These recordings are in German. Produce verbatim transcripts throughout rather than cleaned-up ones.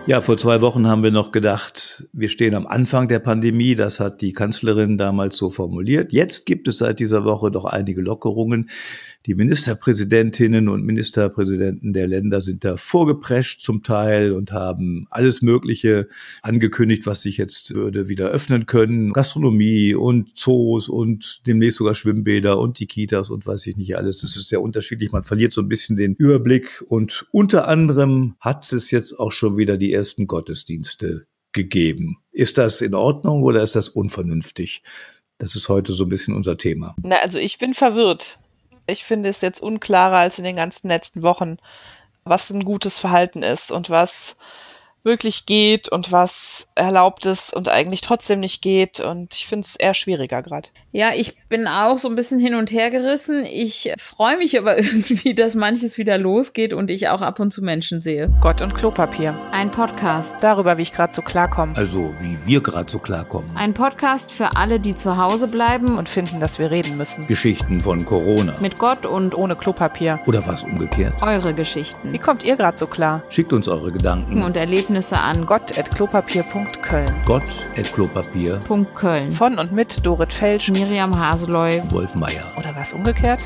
Ja, vor zwei Wochen haben wir noch gedacht, wir stehen am Anfang der Pandemie. Das hat die Kanzlerin damals so formuliert. Jetzt gibt es seit dieser Woche doch einige Lockerungen. Die Ministerpräsidentinnen und Ministerpräsidenten der Länder sind da vorgeprescht zum Teil und haben alles Mögliche angekündigt, was sich jetzt würde wieder öffnen können. Gastronomie und Zoos und demnächst sogar Schwimmbäder und die Kitas und weiß ich nicht alles. Das ist sehr unterschiedlich. Man verliert so ein bisschen den Überblick. Und unter anderem hat es jetzt auch schon wieder die ersten Gottesdienste gegeben. Ist das in Ordnung oder ist das unvernünftig? Das ist heute so ein bisschen unser Thema. Na, also ich bin verwirrt. Ich finde es jetzt unklarer als in den ganzen letzten Wochen, was ein gutes Verhalten ist und was wirklich geht und was erlaubt ist und eigentlich trotzdem nicht geht. Und ich finde es eher schwieriger gerade. Ja, ich bin auch so ein bisschen hin und her gerissen. Ich freue mich aber irgendwie, dass manches wieder losgeht und ich auch ab und zu Menschen sehe. Gott und Klopapier. Ein Podcast. Darüber, wie ich gerade so klarkomme. Also, wie wir gerade so klarkommen. Ein Podcast für alle, die zu Hause bleiben Und finden, dass wir reden müssen. Geschichten von Corona. mit Gott und Ohne Klopapier. Oder was umgekehrt. eure Wie Geschichten kommt ihr gerade so klar? Schickt uns eure Gedanken. und Erlebnisse an Gott at klopapier punkt köln. Gott at Klopapier. Punkt Köln. Von und mit Dorit Felsch. Miriam Haseloy. Wolf Meier. Oder was umgekehrt?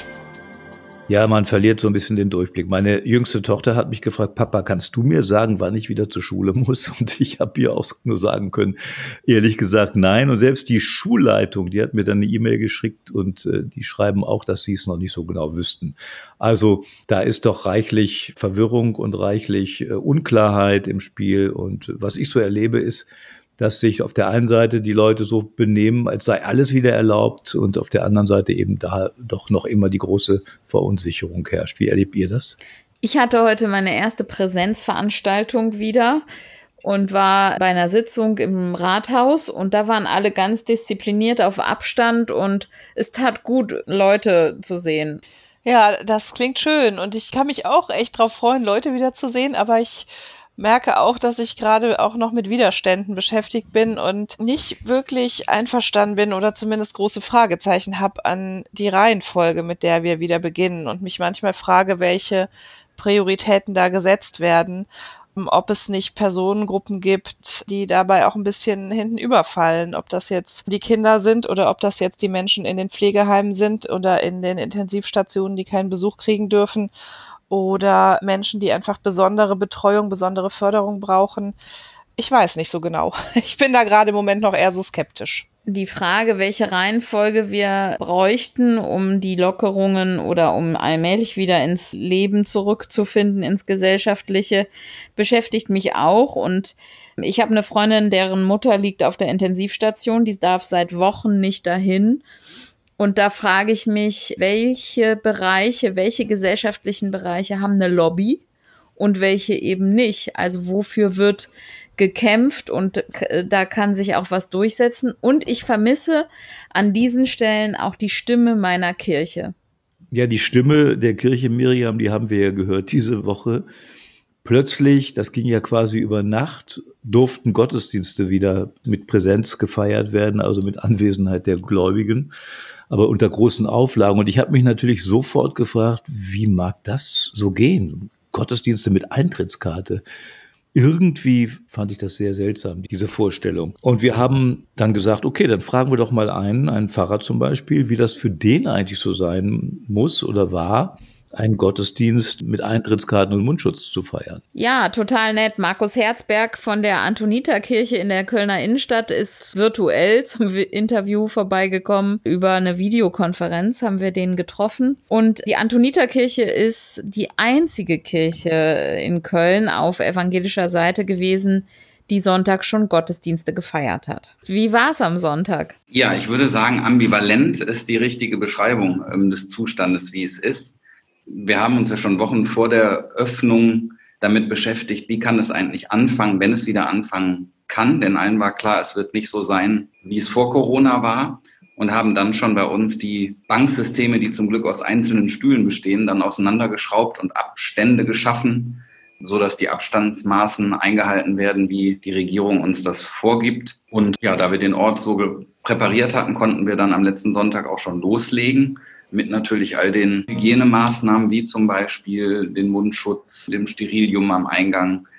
Ja, man verliert so ein bisschen den Durchblick. Meine jüngste Tochter hat mich gefragt, Papa, kannst du mir sagen, wann ich wieder zur Schule muss? Und ich habe ihr auch nur sagen können, ehrlich gesagt, nein. Und selbst die Schulleitung, die hat mir dann eine E-Mail geschickt und äh, die schreiben auch, dass sie es noch nicht so genau wüssten. Also da ist doch reichlich Verwirrung und reichlich äh, Unklarheit im Spiel. Und was ich so erlebe, ist, dass sich auf der einen Seite die Leute so benehmen, als sei alles wieder erlaubt und auf der anderen Seite eben da doch noch immer die große Verunsicherung herrscht. Wie erlebt ihr das? Ich hatte heute meine erste Präsenzveranstaltung wieder und war bei einer Sitzung im Rathaus und da waren alle ganz diszipliniert auf Abstand und es tat gut, Leute zu sehen. Ja, das klingt schön und ich kann mich auch echt drauf freuen, Leute wiederzusehen, aber ich merke auch, dass ich gerade auch noch mit Widerständen beschäftigt bin und nicht wirklich einverstanden bin oder zumindest große Fragezeichen habe an die Reihenfolge, mit der wir wieder beginnen und mich manchmal frage, welche Prioritäten da gesetzt werden, ob es nicht Personengruppen gibt, die dabei auch ein bisschen hinten überfallen, ob das jetzt die Kinder sind oder ob das jetzt die Menschen in den Pflegeheimen sind oder in den Intensivstationen, die keinen Besuch kriegen dürfen. Oder Menschen, die einfach besondere Betreuung, besondere Förderung brauchen. Ich weiß nicht so genau. Ich bin da gerade im Moment noch eher so skeptisch. Die Frage, welche Reihenfolge wir bräuchten, um die Lockerungen oder um allmählich wieder ins Leben zurückzufinden, ins Gesellschaftliche, beschäftigt mich auch. Und ich habe eine Freundin, deren Mutter liegt auf der Intensivstation, die darf seit Wochen nicht dahin. Und da frage ich mich, welche Bereiche, welche gesellschaftlichen Bereiche haben eine Lobby und welche eben nicht? Also wofür wird gekämpft und da kann sich auch was durchsetzen. Und ich vermisse an diesen Stellen auch die Stimme meiner Kirche. Ja, die Stimme der Kirche, Miriam, die haben wir ja gehört diese Woche. Plötzlich, das ging ja quasi über Nacht, durften Gottesdienste wieder mit Präsenz gefeiert werden, also mit Anwesenheit der Gläubigen, aber unter großen Auflagen. Und ich habe mich natürlich sofort gefragt, wie mag das so gehen? Gottesdienste mit Eintrittskarte. Irgendwie fand ich das sehr seltsam, diese Vorstellung. Und wir haben dann gesagt, okay, dann fragen wir doch mal einen, einen Pfarrer zum Beispiel, wie das für den eigentlich so sein muss oder war, einen Gottesdienst mit Eintrittskarten und Mundschutz zu feiern. Ja, total nett. Markus Herzberg von der Antoniterkirche in der Kölner Innenstadt ist virtuell zum Interview vorbeigekommen. Über eine Videokonferenz haben wir den getroffen. Und die Antoniterkirche ist die einzige Kirche in Köln auf evangelischer Seite gewesen, die Sonntag schon Gottesdienste gefeiert hat. Wie war es am Sonntag? Ja, ich würde sagen, ambivalent ist die richtige Beschreibung ähm, des Zustandes, wie es ist. Wir haben uns ja schon Wochen vor der Öffnung damit beschäftigt, wie kann es eigentlich anfangen, wenn es wieder anfangen kann. Denn allen war klar, es wird nicht so sein, wie es vor Corona war. Und haben dann schon bei uns die Banksysteme, die zum Glück aus einzelnen Stühlen bestehen, dann auseinandergeschraubt und Abstände geschaffen, sodass die Abstandsmaßen eingehalten werden, wie die Regierung uns das vorgibt. Und ja, da wir den Ort so präpariert hatten, konnten wir dann am letzten Sonntag auch schon loslegen. Mit natürlich all den Hygienemaßnahmen, wie zum Beispiel den Mundschutz, dem Sterilium am Eingang.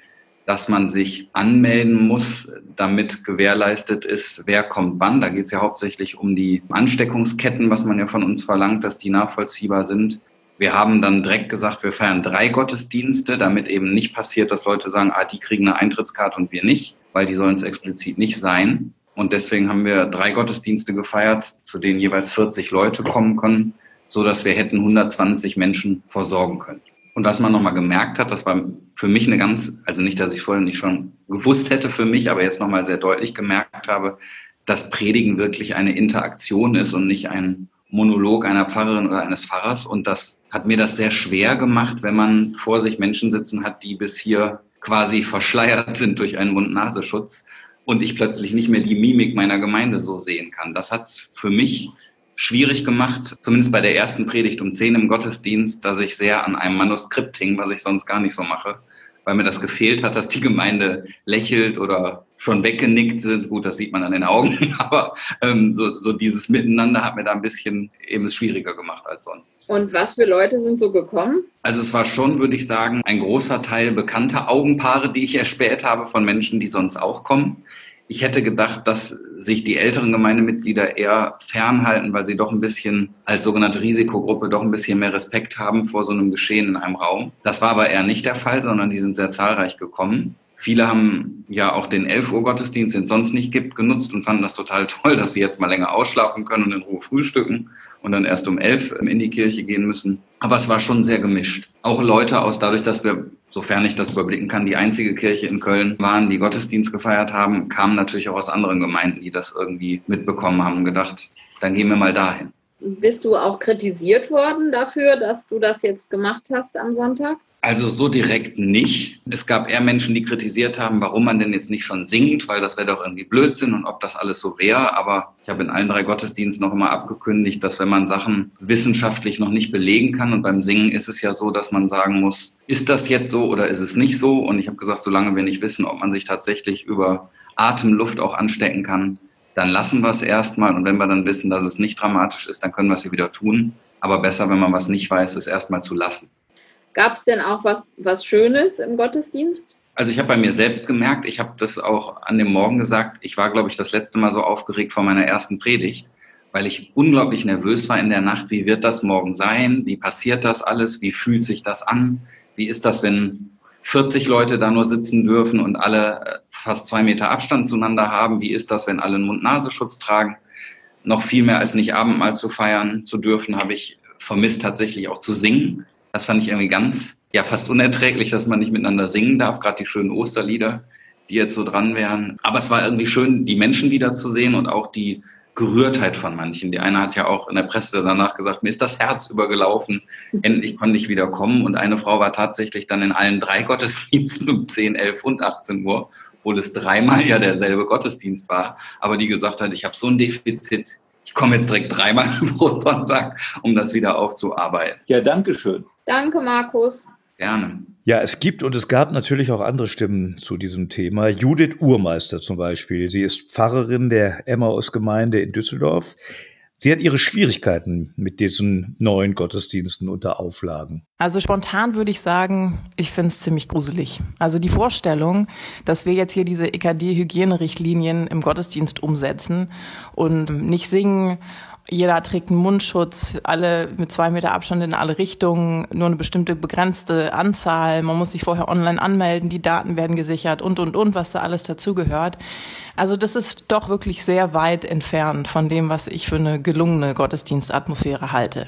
dass man sich anmelden muss, damit gewährleistet ist, wer kommt wann. Da geht es ja hauptsächlich um die Ansteckungsketten, was man ja von uns verlangt, dass die nachvollziehbar sind. Wir haben dann direkt gesagt, wir feiern drei Gottesdienste, damit eben nicht passiert, dass Leute sagen, ah, die kriegen eine Eintrittskarte und wir nicht, weil die sollen es explizit nicht sein. Und deswegen haben wir drei Gottesdienste gefeiert, zu denen jeweils vierzig Leute kommen können, sodass wir hätten hundertzwanzig Menschen versorgen können. Und was man nochmal gemerkt hat, das war für mich eine ganz, also nicht, dass ich vorher nicht schon gewusst hätte für mich, aber jetzt nochmal sehr deutlich gemerkt habe, dass Predigen wirklich eine Interaktion ist und nicht ein Monolog einer Pfarrerin oder eines Pfarrers. Und das hat mir das sehr schwer gemacht, wenn man vor sich Menschen sitzen hat, die bis hier quasi verschleiert sind durch einen Mund-Nasenschutz und ich plötzlich nicht mehr die Mimik meiner Gemeinde so sehen kann. Das hat es für mich schwierig gemacht, zumindest bei der ersten Predigt um zehn im Gottesdienst, dass ich sehr an einem Manuskript hing, was ich sonst gar nicht so mache, weil mir das gefehlt hat, dass die Gemeinde lächelt oder schon weggenickt sind. Gut, das sieht man an den Augen, aber ähm, so, so dieses Miteinander hat mir da ein bisschen eben es schwieriger gemacht als sonst. Und was für Leute sind so gekommen? Also es war schon, würde ich sagen, ein großer Teil bekannter Augenpaare, die ich erspäht habe von Menschen, die sonst auch kommen. Ich hätte gedacht, dass sich die älteren Gemeindemitglieder eher fernhalten, weil sie doch ein bisschen als sogenannte Risikogruppe doch ein bisschen mehr Respekt haben vor so einem Geschehen in einem Raum. Das war aber eher nicht der Fall, sondern die sind sehr zahlreich gekommen. Viele haben ja auch den elf Uhr Gottesdienst, den es sonst nicht gibt, genutzt und fanden das total toll, dass sie jetzt mal länger ausschlafen können und in Ruhe frühstücken und dann erst um elf in die Kirche gehen müssen. Aber es war schon sehr gemischt. Auch Leute aus, dadurch, dass wir, sofern ich das überblicken kann, die einzige Kirche in Köln waren, die Gottesdienst gefeiert haben, kamen natürlich auch aus anderen Gemeinden, die das irgendwie mitbekommen haben und gedacht, dann gehen wir mal dahin. Bist du auch kritisiert worden dafür, dass du das jetzt gemacht hast am Sonntag? Also so direkt nicht. Es gab eher Menschen, die kritisiert haben, warum man denn jetzt nicht schon singt, weil das wäre doch irgendwie Blödsinn und ob das alles so wäre. Aber ich habe in allen drei Gottesdiensten noch immer abgekündigt, dass wenn man Sachen wissenschaftlich noch nicht belegen kann und beim Singen ist es ja so, dass man sagen muss, ist das jetzt so oder ist es nicht so? Und ich habe gesagt, solange wir nicht wissen, ob man sich tatsächlich über Atemluft auch anstecken kann, dann lassen wir es erstmal. Und wenn wir dann wissen, dass es nicht dramatisch ist, dann können wir es hier wieder tun. Aber besser, wenn man was nicht weiß, es erstmal zu lassen. Gab es denn auch was, was Schönes im Gottesdienst? Also ich habe bei mir selbst gemerkt, ich habe das auch an dem Morgen gesagt, ich war, glaube ich, das letzte Mal so aufgeregt vor meiner ersten Predigt, weil ich unglaublich nervös war in der Nacht. Wie wird das morgen sein? Wie passiert das alles? Wie fühlt sich das an? Wie ist das, wenn vierzig Leute da nur sitzen dürfen und alle fast zwei Meter Abstand zueinander haben? Wie ist das, wenn alle einen Mund-Nasenschutz tragen? Noch viel mehr als nicht Abendmahl zu feiern zu dürfen, habe ich vermisst, tatsächlich auch zu singen. Das fand ich irgendwie ganz, ja, fast unerträglich, dass man nicht miteinander singen darf, gerade die schönen Osterlieder, die jetzt so dran wären. Aber es war irgendwie schön, die Menschen wieder zu sehen und auch die Gerührtheit von manchen. Die eine hat ja auch in der Presse danach gesagt, mir ist das Herz übergelaufen, endlich konnte ich wieder kommen. Und eine Frau war tatsächlich dann in allen drei Gottesdiensten um zehn, elf und achtzehn Uhr, obwohl es dreimal ja derselbe Gottesdienst war, aber die gesagt hat, ich habe so ein Defizit, ich komme jetzt direkt dreimal pro Sonntag, um das wieder aufzuarbeiten. Ja, danke schön. Danke, Markus. Gerne. Ja, es gibt und es gab natürlich auch andere Stimmen zu diesem Thema. Judith Urmeister zum Beispiel. Sie ist Pfarrerin der Emmaus-Gemeinde in Düsseldorf. Sie hat ihre Schwierigkeiten mit diesen neuen Gottesdiensten unter Auflagen. Also spontan würde ich sagen, ich finde es ziemlich gruselig. Also die Vorstellung, dass wir jetzt hier diese E K D-Hygienerichtlinien im Gottesdienst umsetzen und nicht singen, jeder trägt einen Mundschutz, alle mit zwei Meter Abstand in alle Richtungen, nur eine bestimmte begrenzte Anzahl. Man muss sich vorher online anmelden, die Daten werden gesichert und, und, und, was da alles dazugehört. Also das ist doch wirklich sehr weit entfernt von dem, was ich für eine gelungene Gottesdienstatmosphäre halte.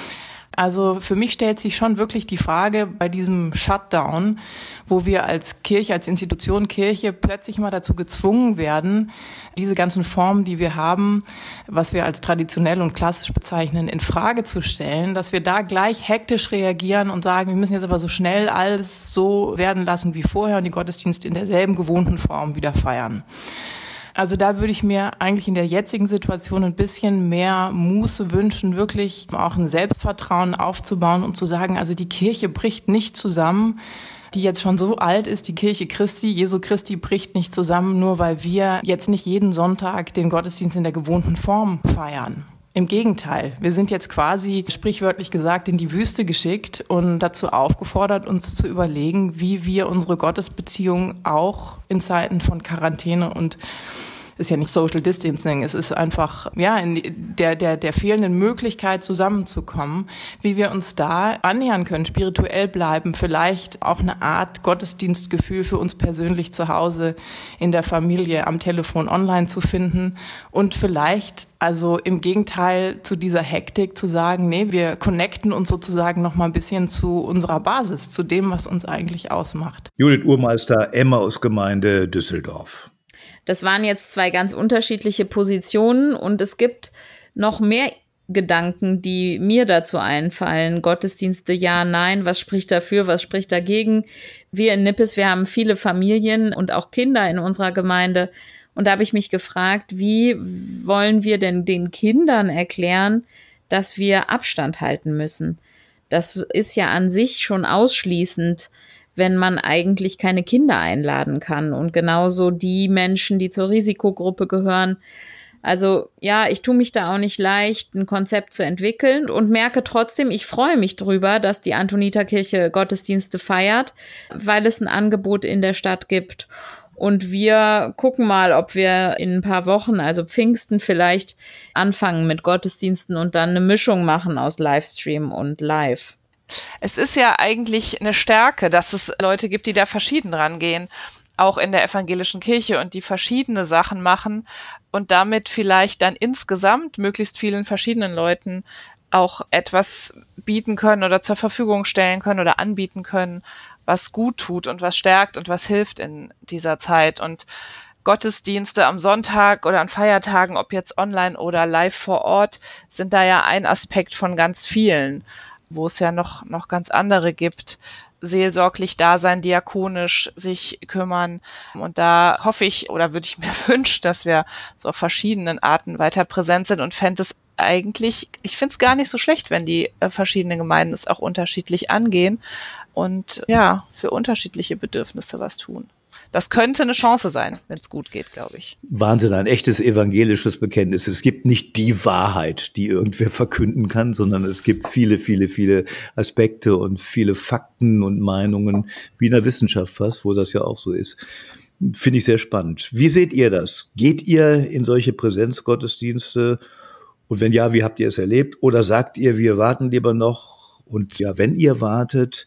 Also für mich stellt sich schon wirklich die Frage bei diesem Shutdown, wo wir als Kirche, als Institution Kirche plötzlich mal dazu gezwungen werden, diese ganzen Formen, die wir haben, was wir als traditionell und klassisch bezeichnen, in Frage zu stellen, dass wir da gleich hektisch reagieren und sagen, wir müssen jetzt aber so schnell alles so werden lassen wie vorher und die Gottesdienste in derselben gewohnten Form wieder feiern. Also da würde ich mir eigentlich in der jetzigen Situation ein bisschen mehr Muße wünschen, wirklich auch ein Selbstvertrauen aufzubauen und zu sagen, also die Kirche bricht nicht zusammen, die jetzt schon so alt ist, die Kirche Christi, Jesu Christi bricht nicht zusammen, nur weil wir jetzt nicht jeden Sonntag den Gottesdienst in der gewohnten Form feiern. Im Gegenteil, wir sind jetzt quasi, sprichwörtlich gesagt, in die Wüste geschickt und dazu aufgefordert, uns zu überlegen, wie wir unsere Gottesbeziehung auch in Zeiten von Quarantäne und ist ja nicht Social Distancing, es ist einfach ja in der der der fehlenden Möglichkeit zusammenzukommen, wie wir uns da annähern können, spirituell bleiben, vielleicht auch eine Art Gottesdienstgefühl für uns persönlich zu Hause, in der Familie, am Telefon, online zu finden und vielleicht also im Gegenteil zu dieser Hektik zu sagen, nee, wir connecten uns sozusagen noch mal ein bisschen zu unserer Basis, zu dem, was uns eigentlich ausmacht. Judith Urmeister, Emmausgemeinde Düsseldorf. Das waren jetzt zwei ganz unterschiedliche Positionen und es gibt noch mehr Gedanken, die mir dazu einfallen. Gottesdienste, ja, nein, was spricht dafür, was spricht dagegen? Wir in Nippes, wir haben viele Familien und auch Kinder in unserer Gemeinde. Und da habe ich mich gefragt, wie wollen wir denn den Kindern erklären, dass wir Abstand halten müssen? Das ist ja an sich schon ausschließend, wenn man eigentlich keine Kinder einladen kann und genauso die Menschen, die zur Risikogruppe gehören. Also ja, ich tue mich da auch nicht leicht, ein Konzept zu entwickeln und merke trotzdem, ich freue mich drüber, dass die Antoniterkirche Gottesdienste feiert, weil es ein Angebot in der Stadt gibt. Und wir gucken mal, ob wir in ein paar Wochen, also Pfingsten vielleicht, anfangen mit Gottesdiensten und dann eine Mischung machen aus Livestream und Live. Es ist ja eigentlich eine Stärke, dass es Leute gibt, die da verschieden rangehen, auch in der evangelischen Kirche und die verschiedene Sachen machen und damit vielleicht dann insgesamt möglichst vielen verschiedenen Leuten auch etwas bieten können oder zur Verfügung stellen können oder anbieten können, was gut tut und was stärkt und was hilft in dieser Zeit. Und Gottesdienste am Sonntag oder an Feiertagen, ob jetzt online oder live vor Ort, sind da ja ein Aspekt von ganz vielen, wo es ja noch, noch ganz andere gibt, seelsorglich da sein, diakonisch sich kümmern. Und da hoffe ich oder würde ich mir wünschen, dass wir so auf verschiedenen Arten weiter präsent sind und fände es eigentlich, ich finde es gar nicht so schlecht, wenn die äh, verschiedenen Gemeinden es auch unterschiedlich angehen und ja, für unterschiedliche Bedürfnisse was tun. Das könnte eine Chance sein, wenn es gut geht, glaube ich. Wahnsinn, ein echtes evangelisches Bekenntnis. Es gibt nicht die Wahrheit, die irgendwer verkünden kann, sondern es gibt viele, viele, viele Aspekte und viele Fakten und Meinungen, wie in der Wissenschaft fast, wo das ja auch so ist. Finde ich sehr spannend. Wie seht ihr das? Geht ihr in solche Präsenzgottesdienste? Und wenn ja, wie habt ihr es erlebt? Oder sagt ihr, wir warten lieber noch? Und ja, wenn ihr wartet,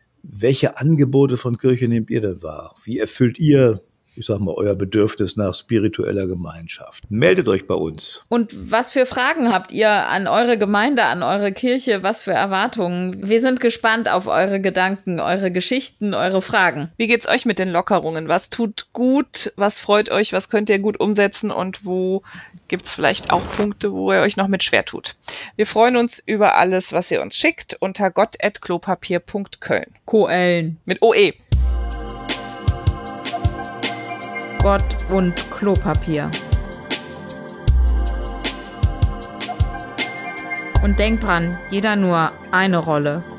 welche Angebote von Kirche nehmt ihr denn wahr? Wie erfüllt ihr, ich sag mal, euer Bedürfnis nach spiritueller Gemeinschaft? Meldet euch bei uns. Und was für Fragen habt ihr an eure Gemeinde, an eure Kirche? Was für Erwartungen? Wir sind gespannt auf eure Gedanken, eure Geschichten, eure Fragen. Wie geht's euch mit den Lockerungen? Was tut gut? Was freut euch? Was könnt ihr gut umsetzen? Und wo gibt's vielleicht auch Punkte, wo ihr euch noch mit schwer tut? Wir freuen uns über alles, was ihr uns schickt, unter gott at klopapier punkt köln. Koeln. Mit O E. Gott und Klopapier. Und denkt dran, jeder nur eine Rolle.